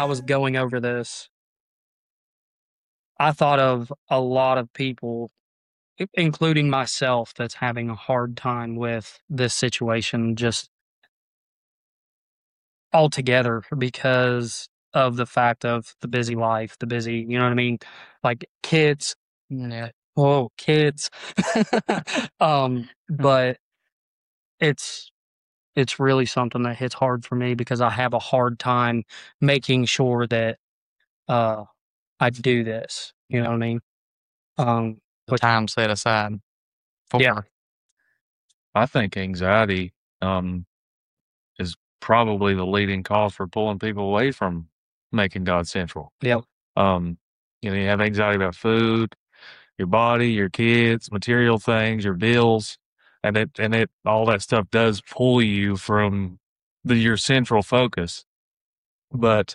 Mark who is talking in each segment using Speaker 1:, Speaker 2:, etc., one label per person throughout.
Speaker 1: was going over this, I thought of a lot of people, including myself, that's having a hard time with this situation just altogether because of the fact of the busy life, the busy, you know what I mean? Like kids,
Speaker 2: Yeah.
Speaker 1: oh, kids. But it's it's really something that hits hard for me because I have a hard time making sure that uh I do this. You know what I mean?
Speaker 2: The
Speaker 1: Which
Speaker 2: time set aside
Speaker 1: yeah,
Speaker 2: for.
Speaker 3: I think anxiety is probably the leading cause for pulling people away from making God central.
Speaker 1: yeah.
Speaker 3: Um, you have anxiety about food, your body, your kids, material things, your bills, and it all that stuff does pull you from your central focus. But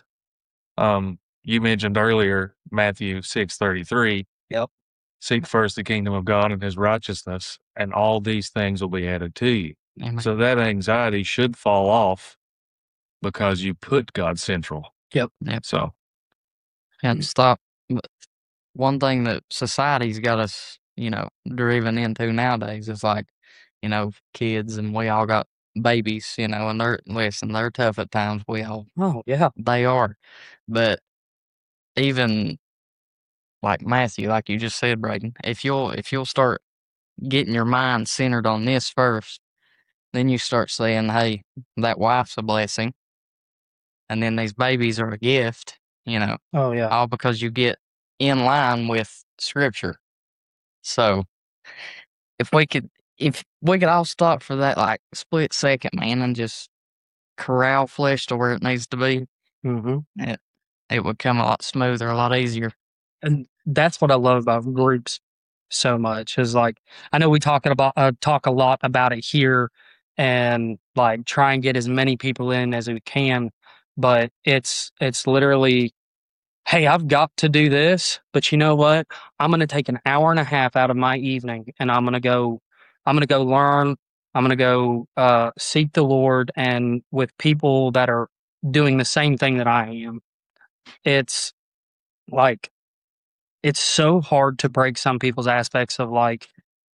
Speaker 3: you mentioned earlier Matthew 6:33.
Speaker 1: Yep.
Speaker 3: Seek first the kingdom of God and his righteousness, and all these things will be added to you.
Speaker 2: Amen.
Speaker 3: So that anxiety should fall off because you put God central.
Speaker 1: Yep.
Speaker 2: Yep.
Speaker 3: So
Speaker 2: Can't stop. But one thing that society's got us, driven into nowadays is like, kids, and we all got babies, and they're tough at times.
Speaker 1: Oh yeah.
Speaker 2: They are. But even like Matthew, like you just said, Braden, if you'll start getting your mind centered on this first, then you start saying, hey, that wife's a blessing, and then these babies are a gift,
Speaker 1: Oh yeah.
Speaker 2: all because you get in line with scripture. So if we could all stop for that like split second, man, and just corral flesh to where it needs to be,
Speaker 1: hmm
Speaker 2: it it would come a lot smoother, a lot easier.
Speaker 1: And that's what I love about groups so much is like I know we talk a lot about it here and like try and get as many people in as we can, but it's literally, hey, I've got to do this, but you know what? I'm going to take an hour and a half out of my evening and I'm going to go learn. I'm going to go seek the Lord and with people that are doing the same thing that I am. It's like it's so hard to break some people's aspects of like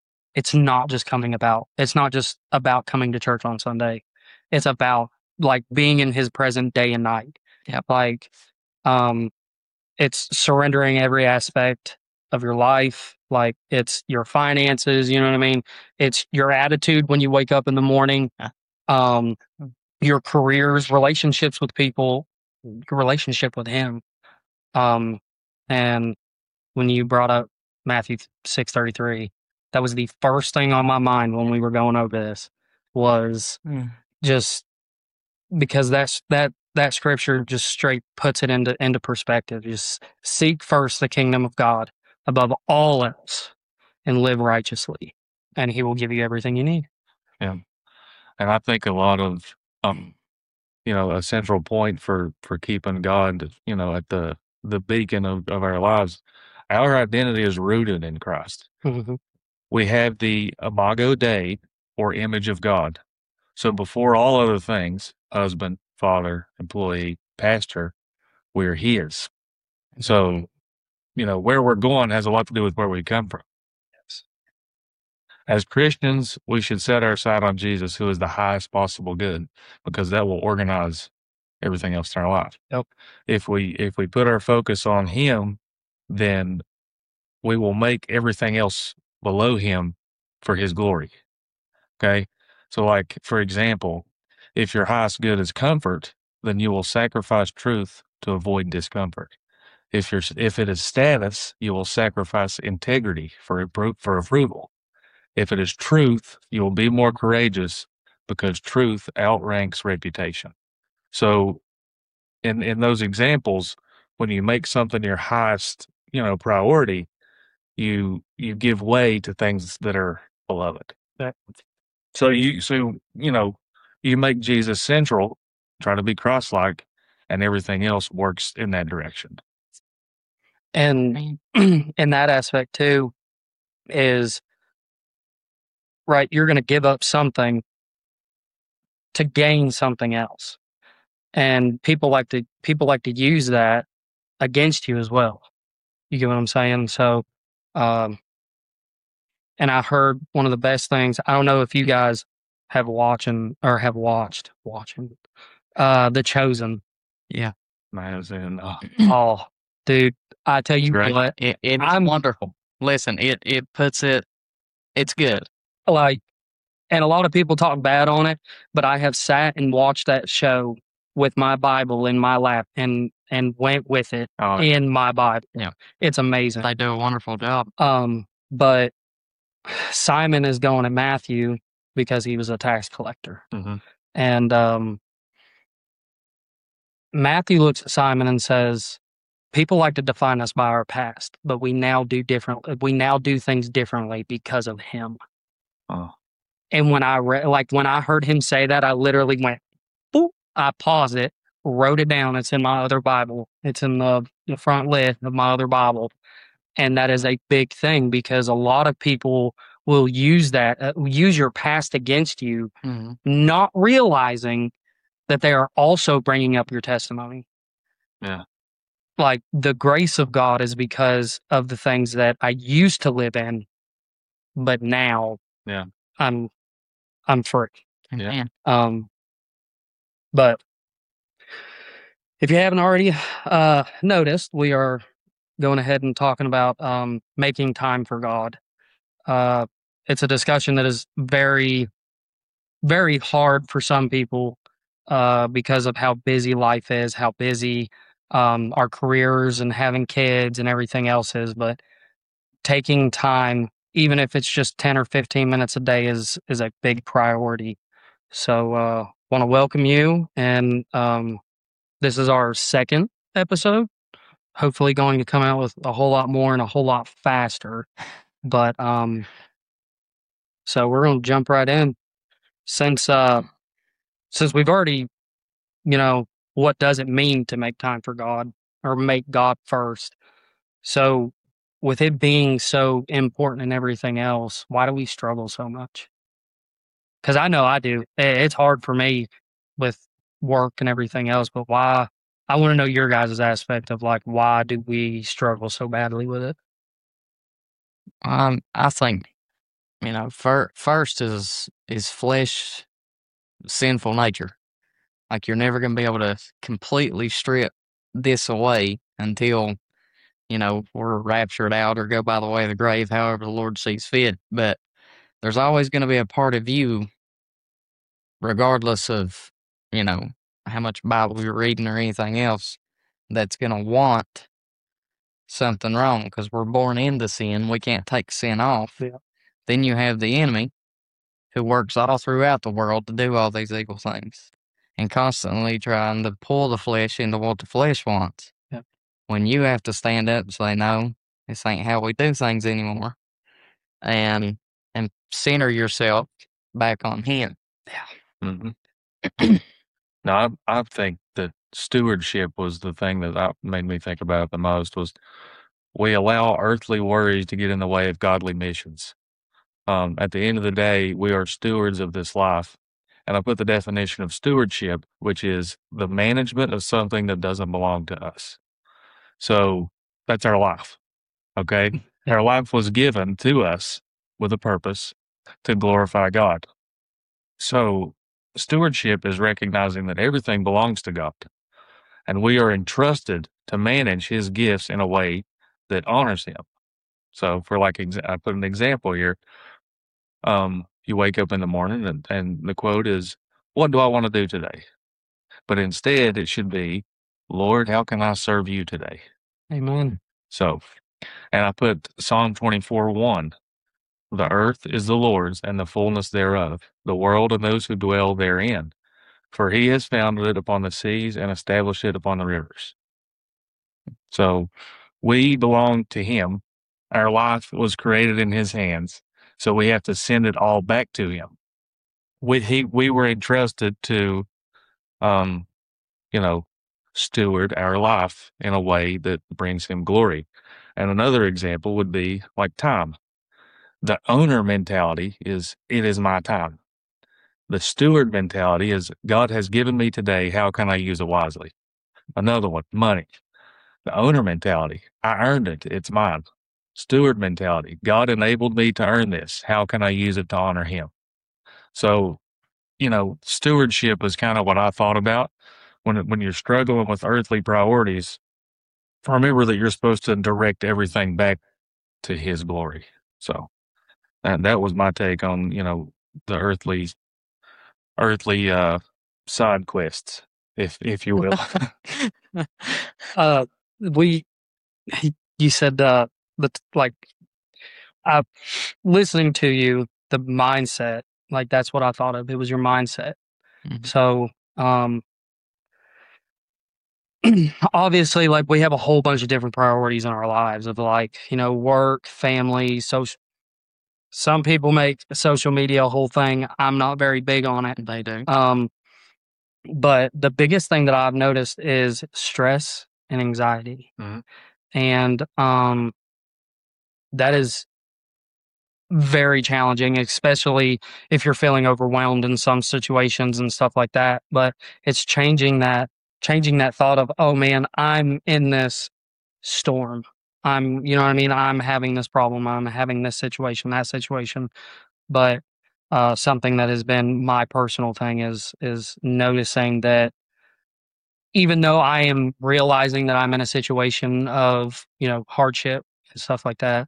Speaker 1: it's not just about coming to church on Sunday. It's about like being in his presence day and night.
Speaker 2: Yep.
Speaker 1: Like um it's surrendering every aspect of your life. Like it's your finances, you know what I mean? It's your attitude when you wake up in the morning,
Speaker 2: Yeah.
Speaker 1: um, your careers, relationships with people, your relationship with him. Um, and when you brought up Matthew 6:33, that was the first thing on my mind when we were going over this was
Speaker 2: Mm.
Speaker 1: just because that scripture just straight puts it into perspective. Just seek first the kingdom of God above all else and live righteously, and he will give you everything you need.
Speaker 3: yeah, and I think a lot of a central point for keeping God, at the beacon of our lives, our identity is rooted in Christ.
Speaker 1: Mhm.
Speaker 3: We have the Imago Dei, or image of God. So before all other things, husband, father, employee, pastor, we're his. So, where we're going has a lot to do with where we come from.
Speaker 1: Yes.
Speaker 3: As Christians, we should set our sight on Jesus, who is the highest possible good, because that will organize everything else in our life.
Speaker 1: Yep.
Speaker 3: If we put our focus on him, then we will make everything else below him for his glory. Okay. So, like, for example, if your highest good is comfort, then you will sacrifice truth to avoid discomfort. If it is status, you will sacrifice integrity for approval. If it is truth, you will be more courageous because truth outranks reputation. So, in those examples, when you make something your highest, priority, you give way to things that are beloved.
Speaker 1: That-
Speaker 3: You make Jesus central, try to be Christ-like, and everything else works in that direction.
Speaker 1: And in that aspect too is right. You're going to give up something to gain something else. and people like to use that against you as well. You get what I'm saying? So, and I heard one of the best things. I don't know if you guys have watched The Chosen.
Speaker 2: Yeah.
Speaker 3: Man,
Speaker 1: Oh, dude, I tell you
Speaker 3: great.
Speaker 1: what,
Speaker 2: It's
Speaker 1: I'm
Speaker 2: wonderful. Listen, it puts it. It's good.
Speaker 1: like, and a lot of people talk bad on it, but I have sat and watched that show with my Bible in my lap and went with it
Speaker 3: Oh,
Speaker 1: in my Bible.
Speaker 2: Yeah.
Speaker 1: It's amazing.
Speaker 2: They do a wonderful job.
Speaker 1: But Simon is going at Matthew because he was a tax collector.
Speaker 3: mhm.
Speaker 1: And Matthew looks at Simon and says, people like to define us by our past, but we now do things differently because of him.
Speaker 3: Oh,
Speaker 1: And when I heard him say that, I literally went, boop. I paused it, wrote it down. It's in my other Bible. It's in the front lid of my other Bible. And that is a big thing because a lot of people will use your past against you,
Speaker 2: Mhm.
Speaker 1: not realizing that they are also bringing up your testimony.
Speaker 3: yeah.
Speaker 1: Like the grace of God is because of the things that I used to live in, but now
Speaker 3: Yeah.
Speaker 1: I'm free.
Speaker 3: Yeah.
Speaker 2: Amen.
Speaker 1: But if you haven't already noticed, we are going ahead and talking about making time for God. It's a discussion that is very, very hard for some people because of how busy life is, how busy our careers and having kids and everything else is. But taking time, even if it's just 10 or 15 minutes a day, is a big priority. So, want to welcome you, and this is our second episode. Hopefully, going to come out with a whole lot more and a whole lot faster. But so we're going to jump right in, since we've already, what does it mean to make time for God or make God first? So, with it being so important and everything else, why do we struggle so much? Because I know I do. It's hard for me with work and everything else, but why? I want to know your guys' aspect of like, why do we struggle so badly with it?
Speaker 2: I think first is flesh, sinful nature. Like you're never going to be able to completely strip this away until we're raptured out or go by the way of the grave, however the Lord sees fit. But there's always going to be a part of you, regardless of how much Bible you're reading or anything else, that's going to want something wrong because we're born into sin. We can't take sin off.
Speaker 1: Yeah.
Speaker 2: Then you have the enemy who works all throughout the world to do all these evil things and constantly trying to pull the flesh into what the flesh wants.
Speaker 1: Yep.
Speaker 2: When you have to stand up and say, no, this ain't how we do things anymore, and center yourself back on him.
Speaker 3: Mm-hmm. No, I think that stewardship was the thing that made me think about it the most. Was we allow earthly worries to get in the way of godly missions. At the end of the day, we are stewards of this life. And I put the definition of stewardship, which is the management of something that doesn't belong to us. So that's our life. Okay. Our life was given to us with a purpose to glorify God. So stewardship is recognizing that everything belongs to God, and we are entrusted to manage his gifts in a way that honors him. So for I put an example here. You wake up in the morning and the quote is, what do I want to do today? But instead it should be, Lord, how can I serve you today?
Speaker 1: Amen.
Speaker 3: So, and I put Psalm 24:1. The earth is the Lord's and the fullness thereof, the world and those who dwell therein. For he has founded it upon the seas and established it upon the rivers. So we belong to him. Our life was created in his hands. So we have to send it all back to him. We were entrusted to, steward our life in a way that brings him glory. And another example would be like time. The owner mentality is, it is my time. The steward mentality is God has given me today. How can I use it wisely? Another one, money. The owner mentality, I earned it. It's mine. Steward mentality, God enabled me to earn this. How can I use it to honor him? So, stewardship is kind of what I thought about when you're struggling with earthly priorities. Remember that you're supposed to direct everything back to his glory. So that was my take on, the earthly side quests, if you will.
Speaker 1: We you said that like listening to you, the mindset, like that's what I thought of. It was your mindset.
Speaker 2: Mhm.
Speaker 1: So obviously, like we have a whole bunch of different priorities in our lives of like, work, family, social. Some people make social media a whole thing. I'm not very big on it.
Speaker 2: They do.
Speaker 1: But the biggest thing that I've noticed is stress and anxiety.
Speaker 3: Mhm.
Speaker 1: And that is very challenging, especially if you're feeling overwhelmed in some situations and stuff like that. But it's changing that thought of, oh man, I'm in this storm. You know what I mean? I'm having this problem. I'm having this situation, that situation. But something that has been my personal thing is noticing that even though I am realizing that I'm in a situation of, hardship and stuff like that,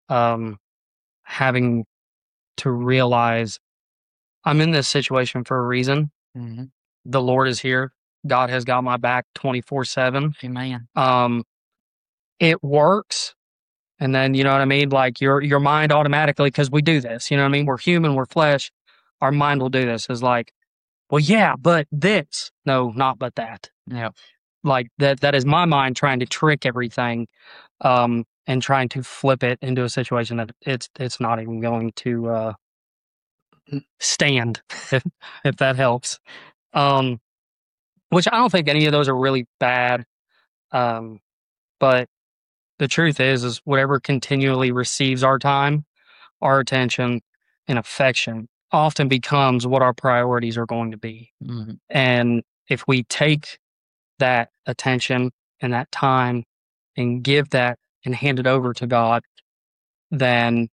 Speaker 1: having to realize I'm in this situation for a reason.
Speaker 2: Mm-hmm.
Speaker 1: The Lord is here. God has got my back 24/7.
Speaker 2: Amen.
Speaker 1: It works. And then, you know what I mean? Like your mind automatically, because we do this, you know what I mean? We're human, we're flesh. Our mind will do this. Is like, well, yeah, but this. No, not but that.
Speaker 2: Yeah.
Speaker 1: Like that is my mind trying to trick everything, and trying to flip it into a situation that it's not even going to stand, if that helps. Which I don't think any of those are really bad. But the truth is whatever continually receives our time, our attention, and affection often becomes what our priorities are going to be.
Speaker 2: Mm-hmm.
Speaker 1: And if we take that attention and that time and give that and hand it over to God, then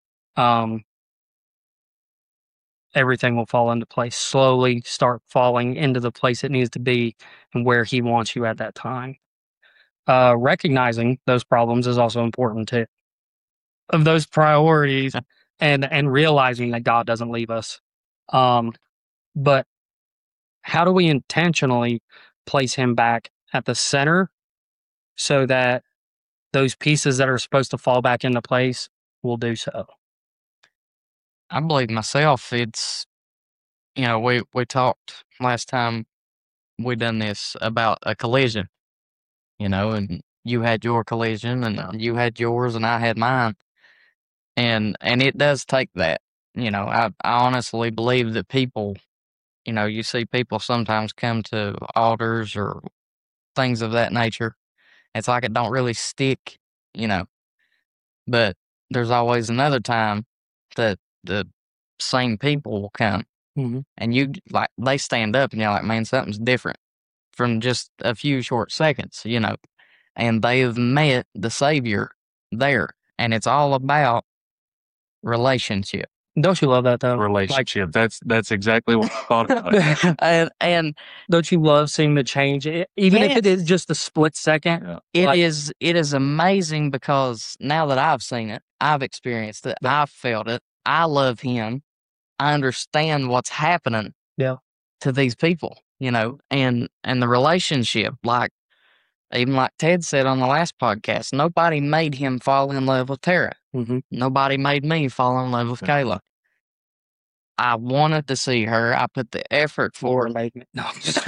Speaker 1: everything will fall into place. Slowly start falling into the place it needs to be and where He wants you at that time. Recognizing those problems is also important too. Of those priorities and realizing that God doesn't leave us. But how do we intentionally place Him back at the center so that those pieces that are supposed to fall back into place will do so?
Speaker 2: I believe myself, it's, we talked last time we done this about a collision, and you had your collision and you had yours and I had mine. And it does take that, I honestly believe that people, you see people sometimes come to altars or things of that nature. It's like it don't really stick, but there's always another time that the same people will come and they stand up and you're like, man, something's different from just a few short seconds, and they've met the Savior there. And it's all about relationship.
Speaker 1: Don't you love that though?
Speaker 3: Relationship. That's exactly what I thought about.
Speaker 2: and
Speaker 1: don't you love seeing the change, even if it is just a split second?
Speaker 2: Yeah. It is amazing because now that I've seen it, I've experienced it, I've felt it. I love Him. I understand what's happening. To these people, and the relationship, even like Ted said on the last podcast, nobody made him fall in love with Tara.
Speaker 1: Mm-hmm.
Speaker 2: Nobody made me fall in love with Kayla. I wanted to see her. I put the effort for her.
Speaker 1: No.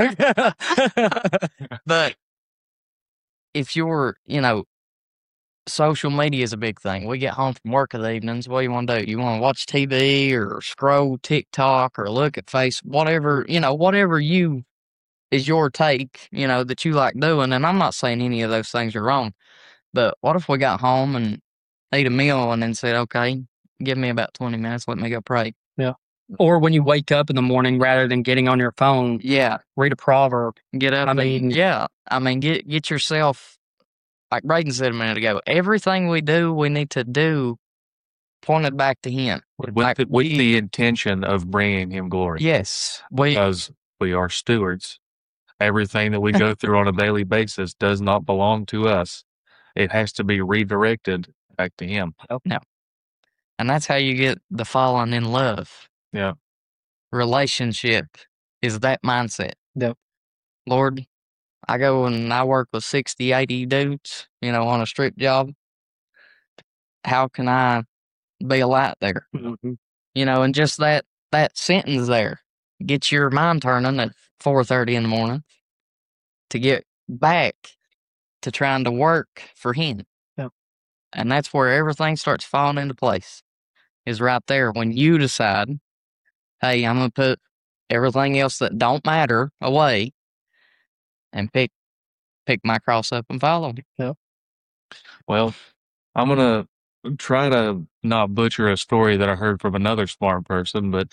Speaker 2: But if you're, social media is a big thing. We get home from work in the evenings. What do you want to do? You want to watch TV or scroll TikTok or look at whatever you is your take, that you like doing. And I'm not saying any of those things are wrong. But what if we got home and ate a meal and then said, okay, give me about 20 minutes. Let me go pray.
Speaker 1: Yeah. Or when you wake up in the morning, rather than getting on your phone,
Speaker 2: Yeah,
Speaker 1: read a proverb.
Speaker 2: get up.
Speaker 1: I mean,
Speaker 2: get yourself, like Braden said a minute ago. Everything we do, we need to do pointed back to Him.
Speaker 3: with the intention of bringing Him glory.
Speaker 2: Yes,
Speaker 3: Because we are stewards. Everything that we go through on a daily basis does not belong to us. It has to be redirected back to Him.
Speaker 2: and that's how you get the falling in love.
Speaker 3: Yeah.
Speaker 2: Relationship is that mindset.
Speaker 1: Yep.
Speaker 2: Lord, I go and I work with 60, 80 dudes, on a strip job. How can I be a light there?
Speaker 1: Mm-hmm.
Speaker 2: And just that sentence there gets your mind turning at 4:30 in the morning to get back to trying to work for Him.
Speaker 1: Yep.
Speaker 2: And that's where everything starts falling into place, is right there when you decide, hey, I'm going to put everything else that don't matter away and pick my cross up and follow Him.
Speaker 1: Yep.
Speaker 3: Well, I'm going to try to not butcher a story that I heard from another smart person, but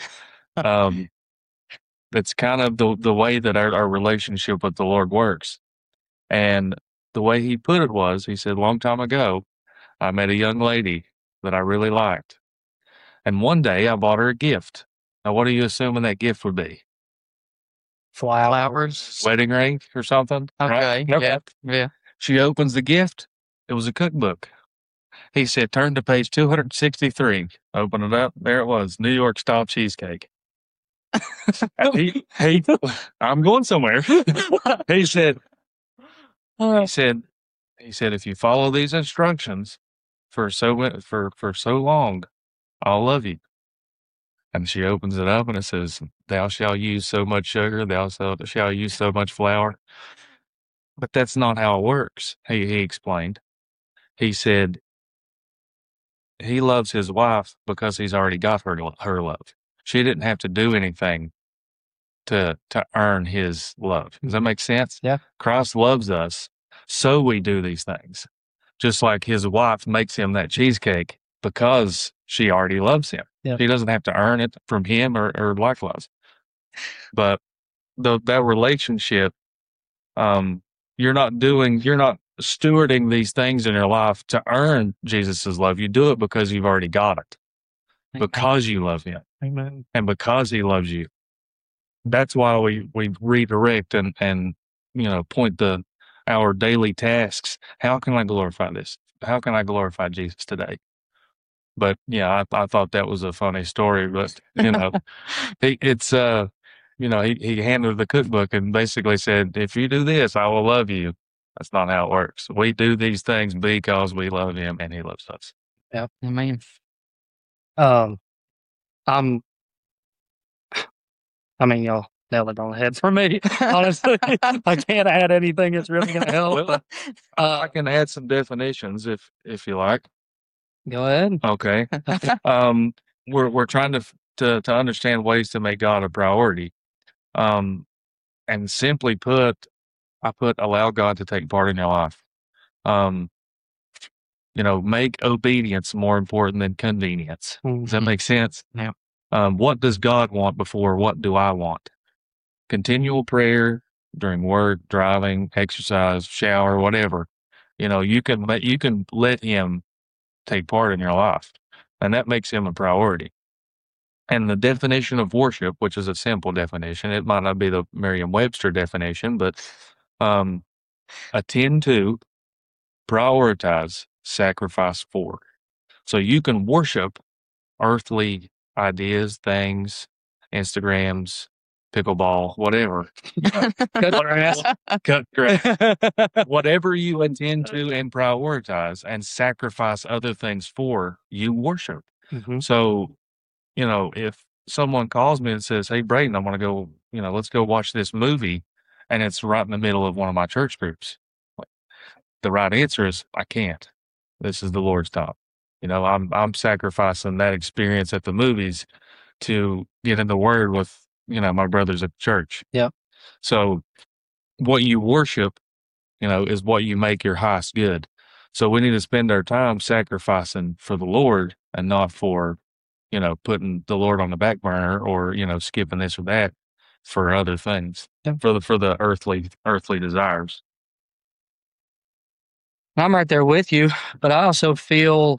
Speaker 3: that's kind of the way that our relationship with the Lord works. And the way he put it was, he said, long time ago, I met a young lady that I really liked. And one day I bought her a gift. Now, what are you assuming that gift would be?
Speaker 2: Flowers.
Speaker 3: Wedding ring or something?
Speaker 2: Okay.
Speaker 3: Right?
Speaker 2: Yeah.
Speaker 3: She opens the gift. It was a cookbook. He said, turn to page 263. Open it up. There it was. New York style cheesecake. I'm going somewhere. He said, if you follow these instructions for so long, I'll love you. And she opens it up and it says, thou shalt use so much sugar, thou shalt use so much flour. But that's not how it works, he explained. He said he loves his wife because he's already got her love. She didn't have to do anything to earn his love. Does that make sense?
Speaker 1: Yeah.
Speaker 3: Christ loves us, so we do these things. Just like his wife makes him that cheesecake because she already loves him.
Speaker 1: Yeah.
Speaker 3: She doesn't have to earn it from him or likewise. But that relationship, you're not stewarding these things in your life to earn Jesus's love. You do it because you've already got it. Because you love him.
Speaker 1: Amen.
Speaker 3: And because he loves you. That's why we redirect and point our daily tasks. How can I glorify this? How can I glorify Jesus today? But yeah, I thought that was a funny story. But he handed the cookbook and basically said, if you do this, I will love you. That's not how it works. We do these things because we love him and he loves us.
Speaker 1: Yeah.
Speaker 2: Amen.
Speaker 1: Y'all nailed it on the head for me. Honestly, I can't add anything that's really going to help.
Speaker 3: Well, I can add some definitions if you like.
Speaker 1: Go ahead.
Speaker 3: Okay. We're trying to understand ways to make God a priority. And simply put, allow God to take part in your life. Make obedience more important than convenience.
Speaker 1: Mm-hmm.
Speaker 3: Does that make sense?
Speaker 2: Yeah.
Speaker 3: What does God want before what do I want? Continual prayer during work, driving, exercise, shower, whatever. You can let him take part in your life, and that makes him a priority. And the definition of worship, which is a simple definition, it might not be the Merriam-Webster definition, but attend to, prioritize, sacrifice for. So you can worship earthly ideas, things, Instagrams, pickleball, whatever. Cut grass. Whatever you intend to and prioritize and sacrifice other things for, you worship.
Speaker 1: Mm-hmm.
Speaker 3: So, if someone calls me and says, hey, Braden, I want to go, let's go watch this movie, and it's right in the middle of one of my church groups, the right answer is, I can't. This is the Lord's time. I'm sacrificing that experience at the movies to get in the Word with, my brothers at church.
Speaker 1: Yeah.
Speaker 3: So what you worship, is what you make your highest good. So we need to spend our time sacrificing for the Lord and not for, putting the Lord on the back burner or, skipping this or that for other things,
Speaker 1: Yeah.
Speaker 3: for the earthly desires.
Speaker 1: I'm right there with you, but I also feel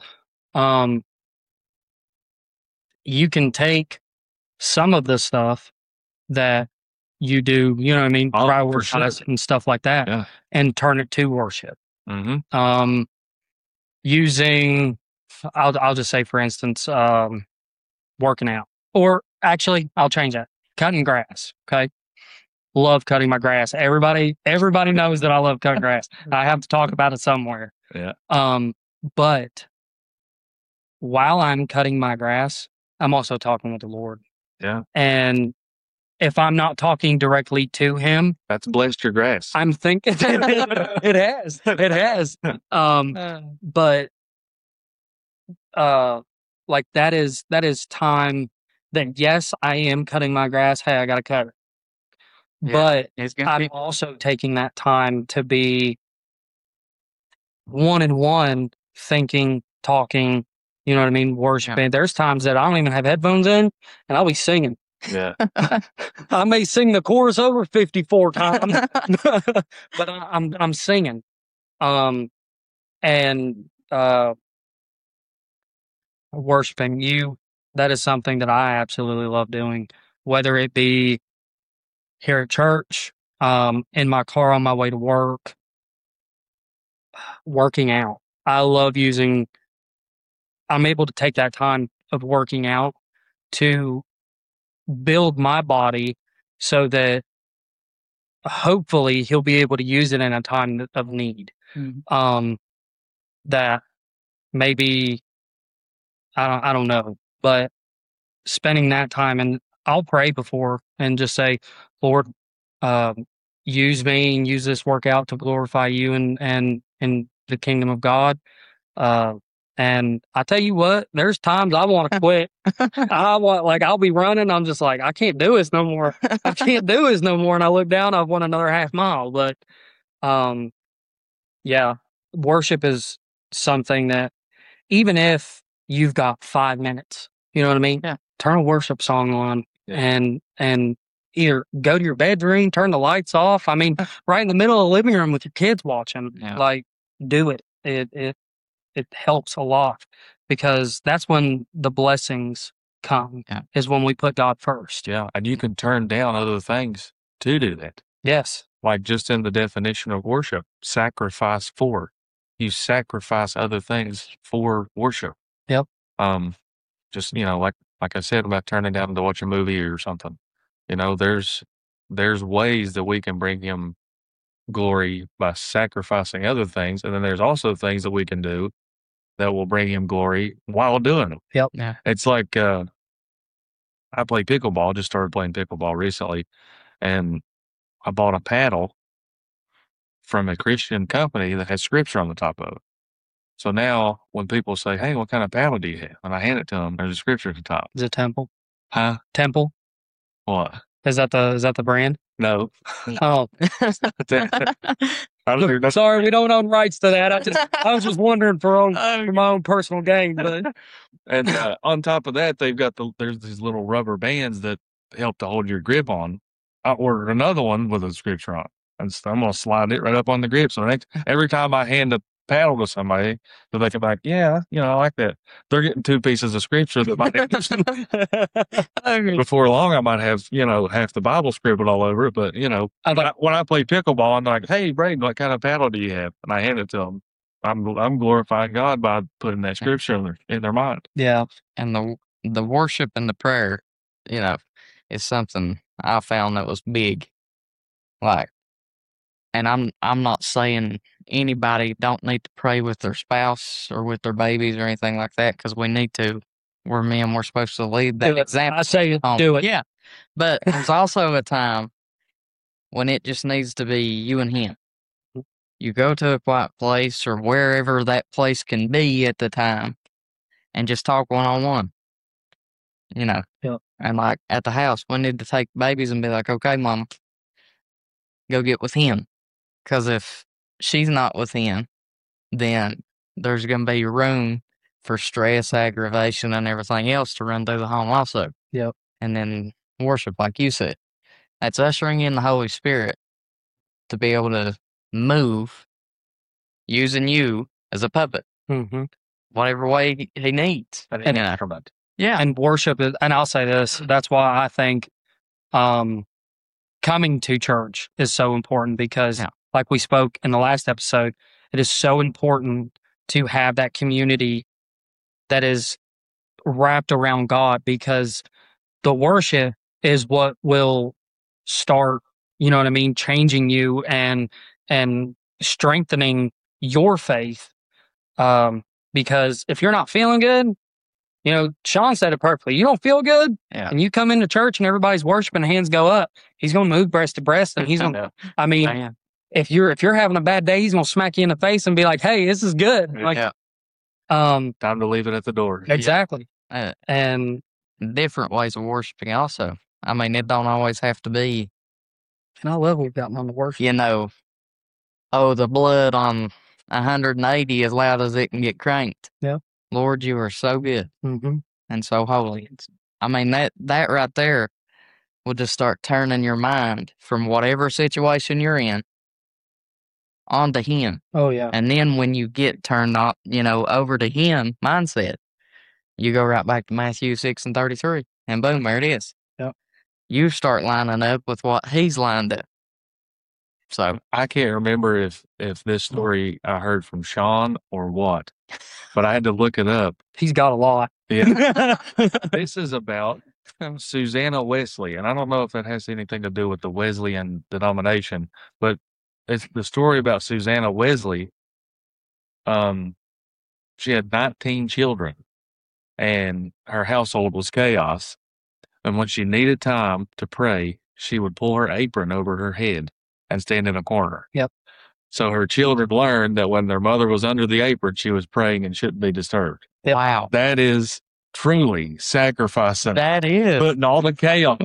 Speaker 1: you can take some of the stuff that you do, you know what I mean,
Speaker 3: Oh, for sure.
Speaker 1: prioritize and stuff like that,
Speaker 3: Yeah.
Speaker 1: and turn it to worship.
Speaker 3: Mm-hmm.
Speaker 1: Using, I'll just say, for instance, working out, or actually, I'll change that. Cutting grass. Okay, love cutting my grass. Everybody knows that I love cutting grass. I have to talk about it somewhere.
Speaker 3: Yeah.
Speaker 1: But while I'm cutting my grass, I'm also talking with the Lord.
Speaker 3: Yeah.
Speaker 1: And if I'm not talking directly to Him,
Speaker 3: That's blessed your grass.
Speaker 1: I'm thinking it has. But like that is time that, yes, I am cutting my grass. Hey, I got to cut it.
Speaker 2: Yeah,
Speaker 1: But
Speaker 2: it's gonna
Speaker 1: I'm
Speaker 2: be
Speaker 1: also taking that time to be one-on-one, thinking, talking, you know what I mean, worshiping. There's times that I don't even have headphones in, and I'll be singing.
Speaker 3: Yeah.
Speaker 1: I may sing the chorus over 54 times, but I'm singing. And worshiping you, that is something that I absolutely love doing, whether it be here at church, in my car on my way to work, working out. I'm able to take that time of working out to build my body so that hopefully He'll be able to use it in a time of need. That maybe, I don't know, but spending that time, and I'll pray before and just say, Lord, use me and use this workout to glorify you and in the kingdom of God. And I tell you what, there's times I want to quit. I'll be running. I'm just like, I can't do this no more. I can't do this no more. And I look down, I've won another half mile. But, yeah, worship is something that even if you've got 5 minutes, you know what I mean?
Speaker 2: Yeah.
Speaker 1: Turn a worship song on and either go to your bedroom, turn the lights off. I mean, right in the middle of the living room with your kids watching, like, do it. It helps a lot because that's when the blessings come, is when we put God first.
Speaker 3: Yeah. And you can turn down other things to do that.
Speaker 1: Yes.
Speaker 3: Like just in the definition of worship, sacrifice for. You sacrifice other things for worship.
Speaker 1: Yep.
Speaker 3: Just, like I said about turning down to watch a movie or something. There's ways that we can bring Him glory by sacrificing other things. And then there's also things that we can do that will bring Him glory while doing them.
Speaker 1: Yep.
Speaker 2: Yeah.
Speaker 3: It's like, I play pickleball, just started playing pickleball recently, and I bought a paddle from a Christian company that has scripture on the top of it. So now when people say, hey, what kind of paddle do you have? And I hand it to them, there's a scripture at the top.
Speaker 1: Is it Temple?
Speaker 3: Huh?
Speaker 1: Temple?
Speaker 3: What?
Speaker 1: Is that the brand?
Speaker 3: No.
Speaker 1: Oh. Sorry, we don't own rights to that. I was just wondering for my own personal gain. But
Speaker 3: and on top of that, they've got there's these little rubber bands that help to hold your grip on. I ordered another one with a scripture on it. And so I'm gonna slide it right up on the grip. So every time I hand a paddle to somebody, so they can be like, yeah, I like that. They're getting 2 pieces of scripture that might before long I might have, half the Bible scribbled all over it. But when I play pickleball, I'm like, hey, Braden, what kind of paddle do you have? And I hand it to them. I'm glorifying God by putting that scripture in their mind.
Speaker 1: Yeah.
Speaker 2: And the worship and the prayer, is something I found that was big. Like, and I'm not saying anybody don't need to pray with their spouse or with their babies or anything like that, because we need to. We're men, we're supposed to lead that example.
Speaker 1: I say do it.
Speaker 2: Yeah. But there's also a time when it just needs to be you and Him. You go to a quiet place or wherever that place can be at the time and just talk one-on-one.
Speaker 1: Yep.
Speaker 2: And like at the house, we need to take babies and be like, okay, Mom, go get with Him. Because if she's not with Him, then there's going to be room for stress, aggravation, and everything else to run through the home also.
Speaker 1: Yep.
Speaker 2: And then worship, like you said. That's ushering in the Holy Spirit to be able to move using you as a puppet,
Speaker 1: Mm-hmm.
Speaker 2: whatever way he needs.
Speaker 3: An
Speaker 1: And-
Speaker 3: instrument.
Speaker 2: Yeah.
Speaker 1: And worship is, and I'll say this, that's why I think coming to church is so important because,
Speaker 2: Yeah.
Speaker 1: like we spoke in the last episode, it is so important to have that community that is wrapped around God, because the worship is what will start, you know what I mean, changing you and strengthening your faith. Because if you're not feeling good, you know, Sean said it perfectly. You don't feel good,
Speaker 2: Yeah.
Speaker 1: and you come into church and everybody's worshiping, hands go up. He's going to move breast to breast, and he's going to. I mean,
Speaker 2: Man.
Speaker 1: if you're having a bad day, he's going to smack you in the face and be like, "Hey, this is good." Like,
Speaker 2: Yeah.
Speaker 3: Time to leave it at the door.
Speaker 1: exactly.
Speaker 2: Uh,
Speaker 1: And
Speaker 2: different ways of worshiping also. I mean, it don't always have to be,
Speaker 1: I love we've gotten on the worship.
Speaker 2: you know, oh, the blood on 180 as loud as it can get cranked.
Speaker 1: Yeah.
Speaker 2: Lord, you are so good
Speaker 1: Mm-hmm.
Speaker 2: and so holy. I mean, that right there will just start turning your mind from whatever situation you're in onto Him.
Speaker 1: Oh yeah.
Speaker 2: And then when you get turned on, you know, over to Him mindset, you go right back to Matthew 6:33, and boom, there it is.
Speaker 1: Yep.
Speaker 2: You start lining up with what He's lined up. So
Speaker 3: I can't remember if this story I heard from Sean or what, but I had to look it up.
Speaker 1: He's got a lot.
Speaker 3: Yeah. This is about Susanna Wesley, and I don't know if that has anything to do with the Wesleyan denomination, but it's the story about Susanna Wesley. She had 19 children, and her household was chaos. And when she needed time to pray, she would pull her apron over her head and stand in a corner.
Speaker 1: Yep.
Speaker 3: So her children learned that when their mother was under the apron, she was praying and shouldn't be disturbed.
Speaker 1: Yep.
Speaker 2: wow,
Speaker 3: That is truly sacrificing,
Speaker 2: that is.
Speaker 3: putting all the chaos.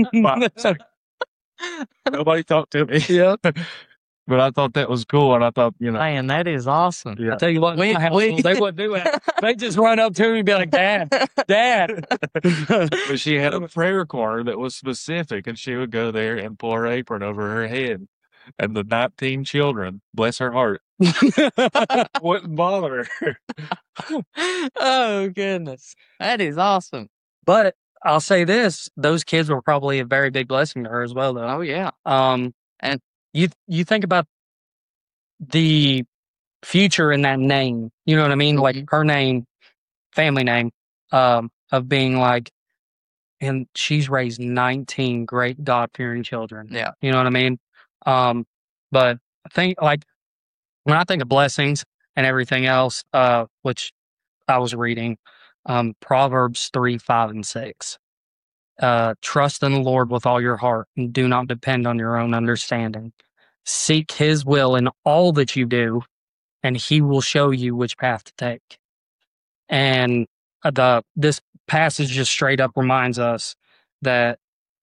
Speaker 3: Nobody talked to me.
Speaker 1: Yep.
Speaker 3: But I thought that was cool, and I thought,
Speaker 2: Man, that is awesome.
Speaker 3: yeah.
Speaker 1: I tell you what,
Speaker 2: We-
Speaker 1: my household,
Speaker 2: we-
Speaker 1: they wouldn't do that. They just run up to me and be like, "Dad, Dad."
Speaker 3: But she had a prayer corner that was specific, and she would go there and pull her apron over her head. And the 19 children, bless her heart, wouldn't bother her.
Speaker 2: Oh goodness, that is awesome.
Speaker 1: But I'll say this: those kids were probably a very big blessing to her as well, though.
Speaker 2: Oh yeah,
Speaker 1: And you think about the future in that name. You know what I mean? Like
Speaker 2: Mhm.
Speaker 1: her name, family name, of being like, and she's raised 19 great God fearing children.
Speaker 2: yeah,
Speaker 1: You know what I mean? But I think, like, when I think of blessings and everything else, which I was reading, Proverbs 3, 5, and 6. Trust in the Lord with all your heart and do not depend on your own understanding. Seek His will in all that you do, and He will show you which path to take. And this passage just straight up reminds us that